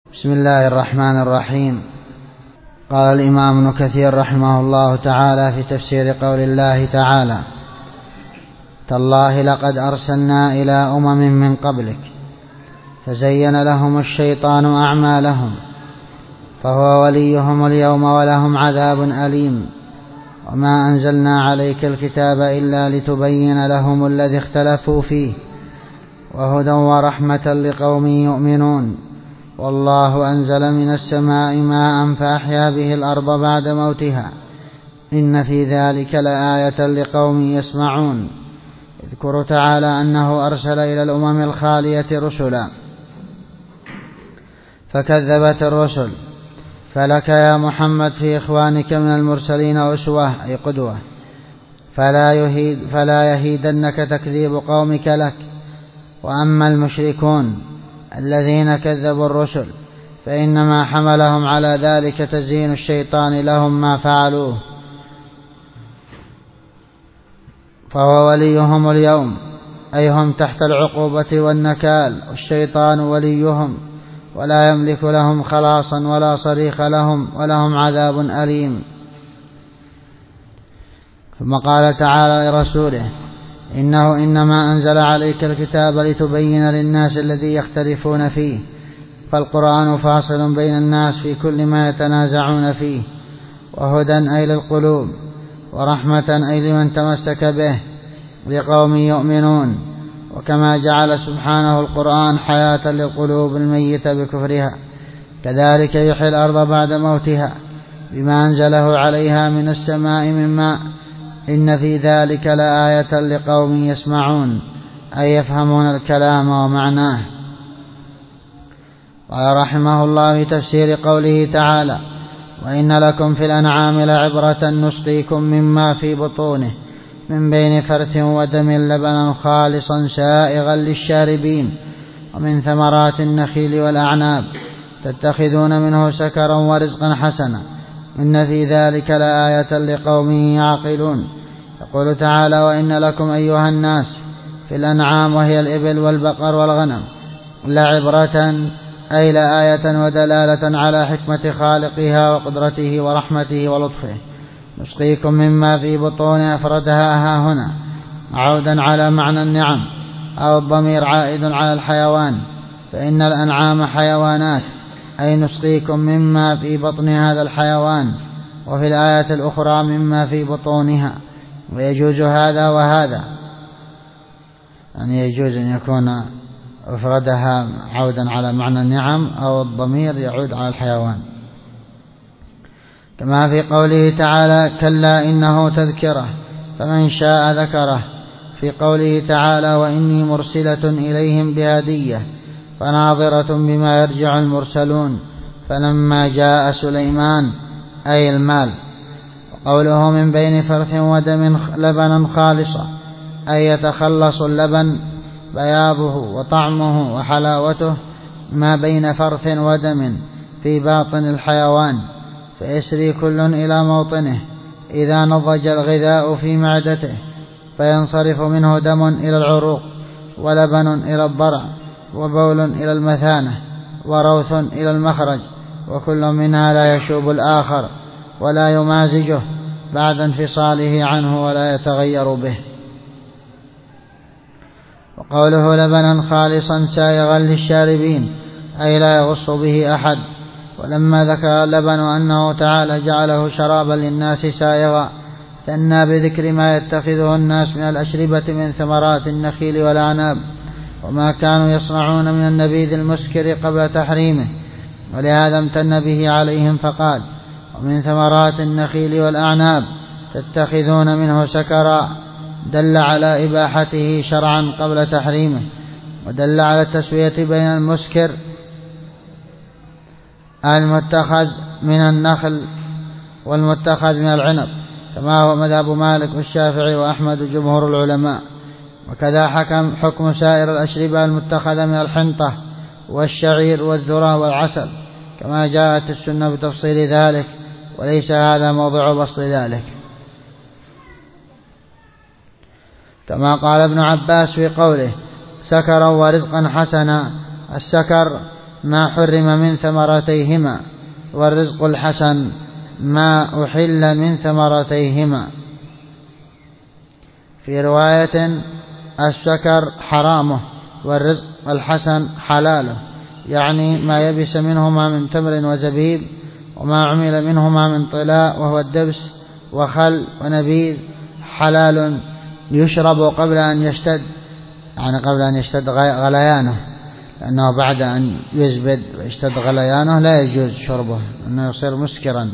بسم الله الرحمن الرحيم. قال الإمام ابن كثير رحمه الله تعالى في تفسير قول الله تعالى: تالله لقد أرسلنا إلى أمم من قبلك فزين لهم الشيطان أعمالهم فهو وليهم اليوم ولهم عذاب أليم وما أنزلنا عليك الكتاب إلا لتبين لهم الذي اختلفوا فيه وهدى ورحمة لقوم يؤمنون والله أنزل من السماء ماء فأحيا به الأرض بعد موتها إن في ذلك لآية لقوم يسمعون. اذكر تعالى أنه أرسل إلى الأمم الخالية رسلا فكذبت الرسل، فلك يا محمد في إخوانك من المرسلين أسوة أي قدوة، فلا يهيدنك تكذيب قومك لك. وأما المشركون الذين كذبوا الرسل فإنما حملهم على ذلك تزيين الشيطان لهم ما فعلوه، فهو وليهم اليوم أي هم تحت العقوبة والنكال، والشيطان وليهم ولا يملك لهم خلاصا ولا صريخ لهم ولهم عذاب أليم. ثم قال تعالى لرسوله: إنه إنما أنزل عليك الكتاب لتبين للناس الذي يختلفون فيه، فالقرآن فاصل بين الناس في كل ما يتنازعون فيه، وهدى أي للقلوب، ورحمة أي لمن تمسك به، لقوم يؤمنون. وكما جعل سبحانه القرآن حياة للقلوب الميتة بكفرها، كذلك يحيي الأرض بعد موتها بما أنزله عليها من السماء من ماء إن في ذلك لآية لقوم يسمعون أي يفهمون الكلام ومعناه. قال رحمه الله في تفسير قوله تعالى: وإن لكم في الأنعام لعبرة نسقيكم مما في بطونه من بين فرث ودم لبنا خالصا سائغا للشاربين ومن ثمرات النخيل والأعناب تتخذون منه سكرا ورزقا حسنا إن في ذلك لآية لقوم يعقلون. يقول تعالى: وإن لكم أيها الناس في الأنعام وهي الإبل والبقر والغنم لعبرة أي لآية ودلالة على حكمة خالقها وقدرته ورحمته ولطفه. نسقيكم مما في بطون أفردها ها هنا عودا على معنى النعم أو الضمير عائد على الحيوان، فإن الأنعام حيوانات أي نسقيكم مما في بطن هذا الحيوان، وفي الآية الأخرى مما في بطونها. ويجوز هذا وهذا، يعني يجوز أن يكون أفردها عودا على معنى النعم أو الضمير يعود على الحيوان، كما في قوله تعالى: كلا إنه تذكرة فمن شاء ذكره، في قوله تعالى: وإني مرسلة إليهم بهدية فناظرة بما يرجع المرسلون فلما جاء سليمان أي المال. وقوله من بين فرث ودم لبنا خالصا أي يتخلص اللبن بياضه وطعمه وحلاوته ما بين فرث ودم في باطن الحيوان، فيسري كل إلى موطنه إذا نضج الغذاء في معدته، فينصرف منه دم إلى العروق ولبن إلى الضرع وبول إلى المثانة وروث إلى المخرج، وكل منها لا يشوب الآخر ولا يمازجه بعد انفصاله عنه ولا يتغير به. وقوله لبنا خالصا سائغا للشاربين أي لا يغص به أحد. ولما ذكر اللبن أنه تعالى جعله شرابا للناس سائغا ثنى بذكر ما يتخذه الناس من الأشربة من ثمرات النخيل والأعناب وما كانوا يصنعون من النبيذ المسكر قبل تحريمه، ولهذا امتن به عليهم فقال: ومن ثمرات النخيل والأعناب تتخذون منه سكرا، دل على إباحته شرعا قبل تحريمه، ودل على التسوية بين المسكر المتخذ من النخل والمتخذ من العنب، كما هو مذهب مالك والشافعي وأحمد وجمهور العلماء. وكذا حكم سائر الأشربة المتخذة من الحنطة والشعير والذرة والعسل، كما جاءت السنة بتفصيل ذلك، وليس هذا موضع بسط ذلك. كما قال ابن عباس في قوله: سكرا ورزقا حسنا، السكر ما حرم من ثمرتيهما، والرزق الحسن ما أحل من ثمرتيهما. في رواية الشكر حرامه والرزق الحسن حلاله، يعني ما يبس منهما من تمر وزبيب، وما عمل منهما من طلاء وهو الدبس وخل ونبيذ حلال يشرب قبل أن يشتد، يعني قبل أن يشتد غليانه، لأنه بعد أن يزبد ويشتد غليانه لا يجوز شربه أنه يصير مسكرا،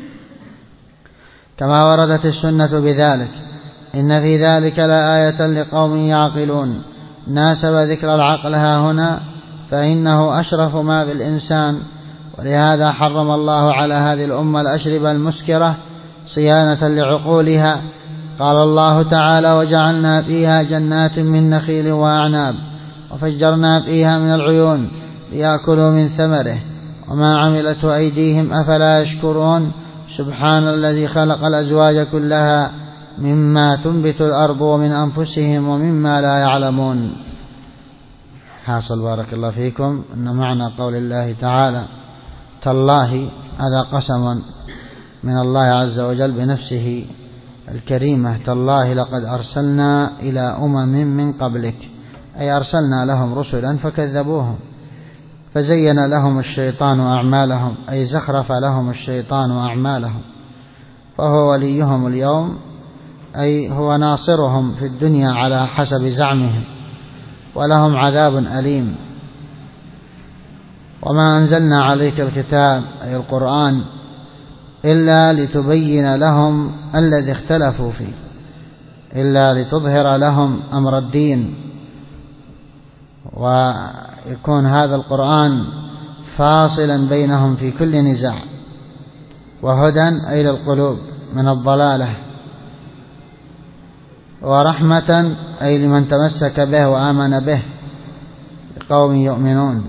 كما وردت السنة بذلك. إن في ذلك لآية لقوم يعقلون. ناسب ذكر العقل هنا، فإنه أشرف ما بالإنسان، ولهذا حرم الله على هذه الأمة الأشربة المسكرة صيانة لعقولها. قال الله تعالى: وجعلنا فيها جنات من نخيل وأعناب وفجرنا فيها من العيون ليأكلوا من ثمره وما عملته أيديهم أفلا يشكرون. سبحان الذي خلق الأزواج كلها مما تنبت الأرض ومن أنفسهم ومما لا يعلمون. حاصل بارك الله فيكم أن معنى قول الله تعالى تالله، هذا قسم من الله عز وجل بنفسه الكريمة: تالله لقد أرسلنا إلى من قبلك، أي أرسلنا لهم رسلا فكذبوهم، فزين لهم الشيطان أعمالهم، أي زخرف لهم الشيطان أعمالهم، فهو وليهم اليوم، أي هو ناصرهم في الدنيا على حسب زعمهم، ولهم عذاب أليم. وما أنزلنا عليك الكتاب أي القرآن إلا لتبين لهم الذي اختلفوا فيه، إلا لتظهر لهم أمر الدين، ويكون هذا القرآن فاصلا بينهم في كل نزاع، وهدى أي للقلوب من الضلالة، ورحمة أي لمن تمسك به وآمن به لقوم يؤمنون.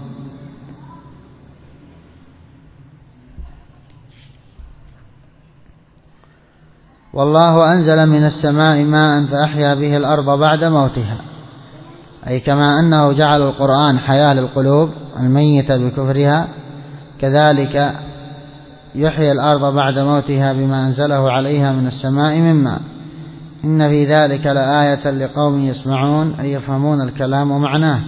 والله أنزل من السماء ماء فأحيا به الأرض بعد موتها، أي كما أنه جعل القرآن حياة للقلوب الميتة بكفرها، كذلك يحيي الأرض بعد موتها بما أنزله عليها من السماء من ماء. إن في ذلك لآية لقوم يسمعون، أي يفهمون الكلام ومعناه.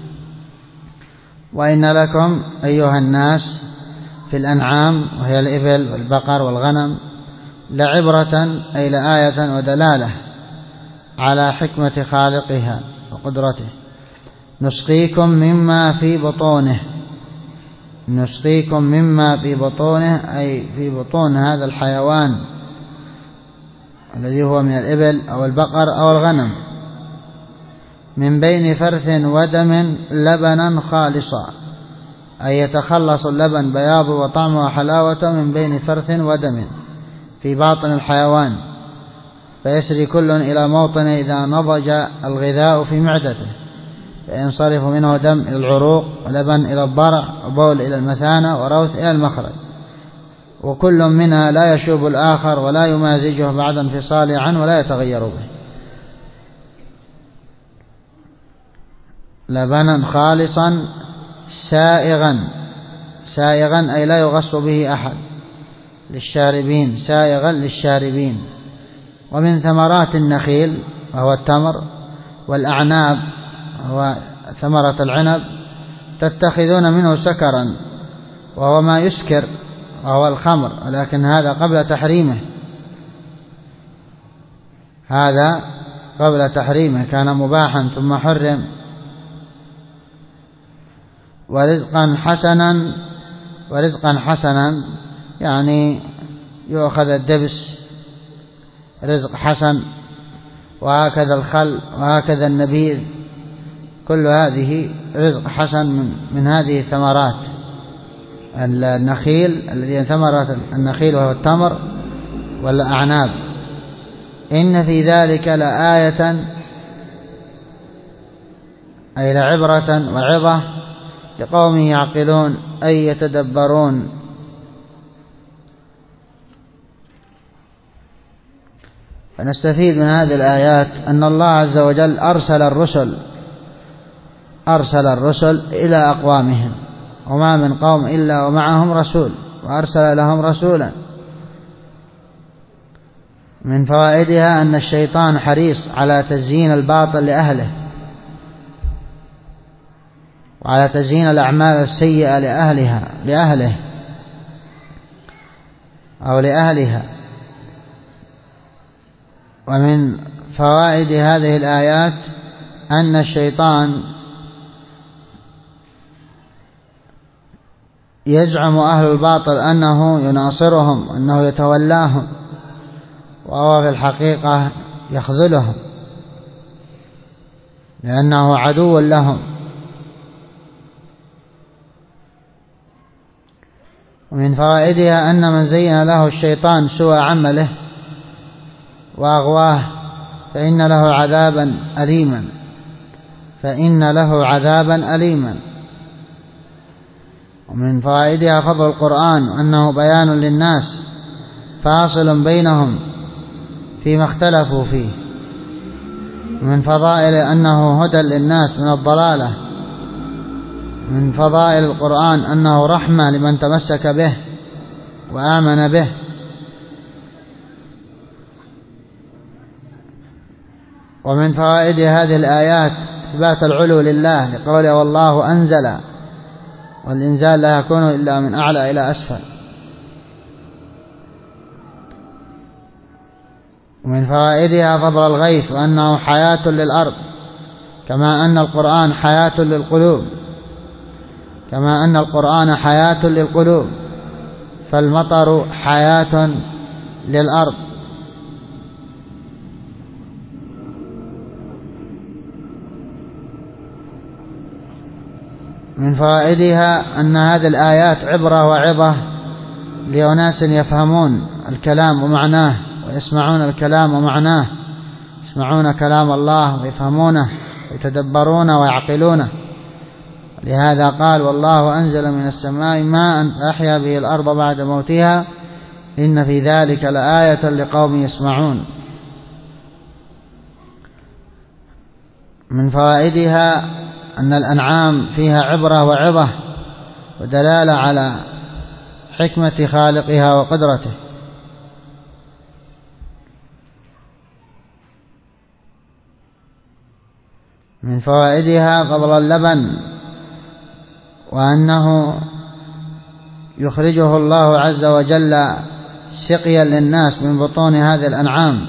وإن لكم أيها الناس في الأنعام، وهي الإبل والبقر والغنم، لعبرة أي لآية ودلالة على حكمة خالقها وقدرته. نسقيكم مما في بطونه، نسقيكم مما في بطونه أي في بطون هذا الحيوان الذي هو من الإبل أو البقر أو الغنم، من بين فرث ودم لبنا خالصا، أي يتخلص اللبن بياض وطعم وحلاوة من بين فرث ودم في باطن الحيوان، فيسري كل إلى موطن إذا نضج الغذاء في معدته، فينصرف منه دم إلى العروق، ولبن إلى الضرع، وبول إلى المثانة، وروث إلى المخرج، وكل منها لا يشوب الآخر ولا يمازجه بعد انفصاله عنه ولا يتغير به. لبنا خالصا سائغا، سائغا أي لا يغص به أحد، للشاربين، سائغا للشاربين. ومن ثمرات النخيل وهو التمر، والأعناب وهو ثمرة العنب، تتخذون منه سكرا وهو ما يسكر وهو الخمر، ولكن هذا قبل تحريمه، هذا قبل تحريمه كان مباحا ثم حرم. ورزقا حسنا، ورزقا حسنا يعني يؤخذ الدبس رزق حسن، وهكذا الخل، وهكذا النبيذ، كل هذه رزق حسن من هذه الثمرات. النخيل الذي ثمرة النخيل وهو التمر والأعناب. إن في ذلك لآية أي لعبرة وعظة لقوم يعقلون أي يتدبرون. فنستفيد من هذه الآيات أن الله عز وجل أرسل الرسل إلى أقوامهم، وما من قوم إلا ومعهم رسول وأرسل لهم رسولا. من فوائدها أن الشيطان حريص على تزيين الباطل لأهله، وعلى تزيين الأعمال السيئة لأهله أو لأهلها. ومن فوائد هذه الآيات أن الشيطان يزعم أهل الباطل أنه يناصرهم، أنه يتولاهم، وهو في الحقيقة يخذلهم لأنه عدو لهم. ومن فوائدها أن من زين له الشيطان سوء عمله وأغواه فإن له عذابا أليما. ومن فوائدها فضل القرآن وأنه بيان للناس فاصل بينهم فيما اختلفوا فيه. ومن فضائل أنه هدى للناس من الضلالة. من فضائل القرآن أنه رحمة لمن تمسك به وآمن به. ومن فوائد هذه الآيات إثبات العلو لله لقوله والله أنزل، والإنزال لا يكون إلا من أعلى إلى أسفل. ومن فوائدها فضل الغيث وأنه حياة للأرض، كما أن القرآن حياة للقلوب فالمطر حياة للأرض. من فوائدها أن هذه الآيات عبرة وعظة لأناس يفهمون الكلام ومعناه ويسمعون الكلام ومعناه، يسمعون كلام الله ويفهمونه ويتدبرونه ويعقلونه. لهذا قال والله أنزل من السماء ماء فأحيا به الأرض بعد موتها إن في ذلك لآية لقوم يسمعون. من فوائدها أن الأنعام فيها عبرة وعظة ودلالة على حكمة خالقها وقدرته. من فوائدها فضل اللبن وأنه يخرجه الله عز وجل سقيا للناس من بطون هذه الأنعام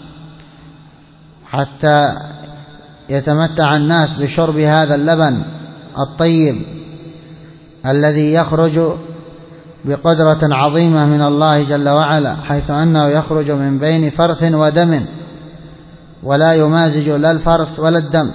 حتى يتمتع الناس بشرب هذا اللبن الطيب الذي يخرج بقدرة عظيمة من الله جل وعلا، حيث أنه يخرج من بين فرث ودم ولا يمازج لا الفرث ولا الدم.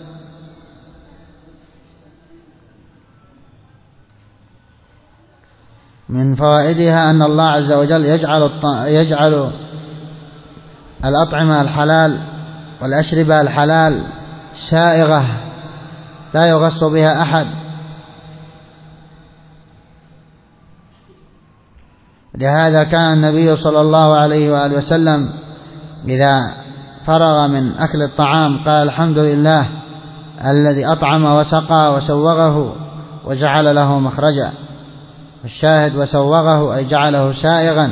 من فوائدها أن الله عز وجل يجعل الأطعمة الحلال والأشربة الحلال سائغة لا يغص بها أحد. لهذا كان النبي صلى الله عليه وآله وسلم إذا فرغ من أكل الطعام قال الحمد لله الذي أطعم وسقى وسوغه وجعل له مخرجا. الشاهد وسوغه أي جعله سائغا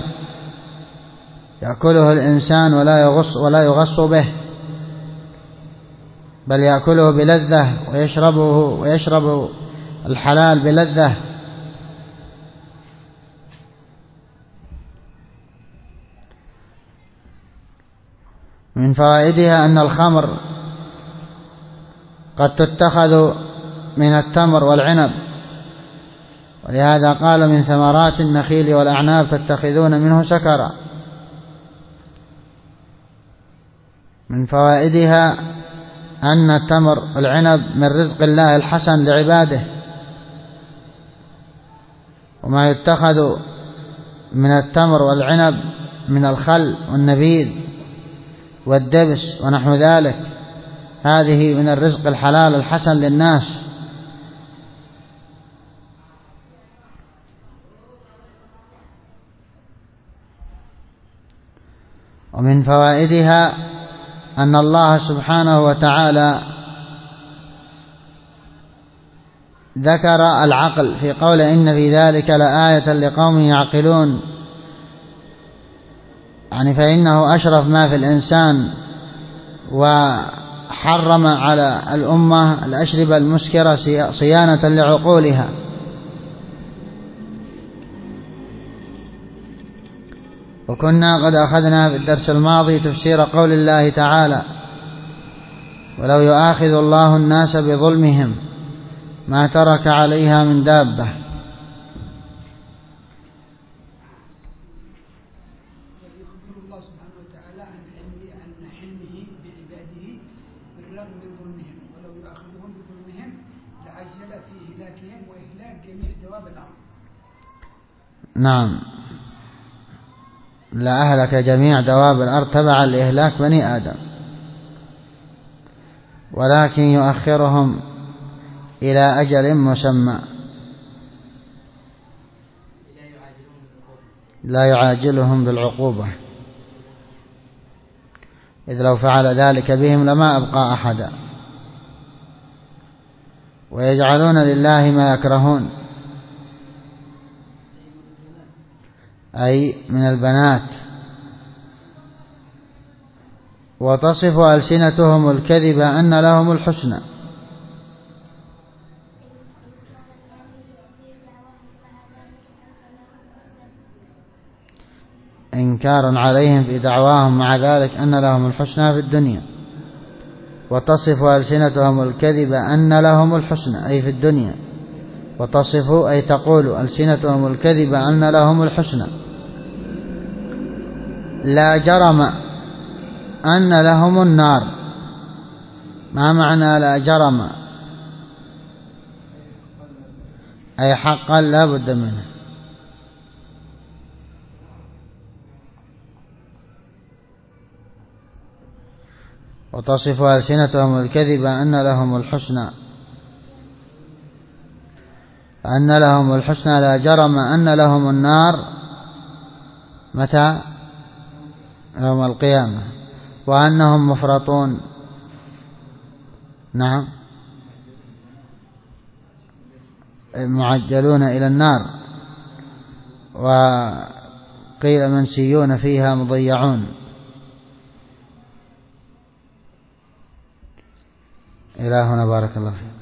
يأكله الإنسان ولا يغص به، بل يأكله بلذة ويشرب الحلال بلذة. من فوائدها أن الخمر قد تتخذ من التمر والعنب، ولهذا قال من ثمرات النخيل والأعناب تتخذون منه سكرا. من فوائدها أن التمر والعنب من رزق الله الحسن لعباده، وما يتخذ من التمر والعنب من الخل والنبيذ والدبس ونحو ذلك هذه من الرزق الحلال الحسن للناس. ومن فوائدها أن الله سبحانه وتعالى ذكر العقل في قول إن في ذلك لآية لقوم يعقلون، يعني فإنه أشرف ما في الإنسان، وحرم على الأمة الأشربة المسكرة صيانة لعقولها. وكنا قد أخذنا في الدرس الماضي تفسير قول الله تعالى: ولو يؤاخذ الله الناس بظلمهم ما ترك عليها من دابة. يخبر الله سبحانه وتعالى عن حلمه بعباده بالرغم من ظلمهم، ولو يؤاخذهم بظلمهم لعجل في إهلاكهم وإهلاك جميع دواب الأرض. نعم، لأهلك جميع دواب الأرض تبعا لإهلاك بني آدم، ولكن يؤخرهم إلى أجل مسمى لا يعاجلهم بالعقوبة، إذ لو فعل ذلك بهم لما أبقى أحدا. ويجعلون لله ما يكرهون، أي من البنات. وتصف ألسنتهم الكذب أن لهم الحسنى، إنكارا عليهم في دعواهم مع ذلك أن لهم الحسنى في الدنيا. وتصف ألسنتهم الكذب أن لهم الحسنى أي في الدنيا، وتصف أي تقول ألسنتهم الكذب أن لهم الحسنى. لا جرم أن لهم النار. ما معنى لا جرم؟ أي حقا لا بد منه. وتصف ألسنتهم الكذب أن لهم الحسنى، أن لهم الحسنى لا جرم أن لهم النار. متى؟ يوم القيامة. وأنهم مفرطون. نعم، معجلون إلى النار. وقيل منسيون فيها مضيعون. إلى هنا بارك الله فيك.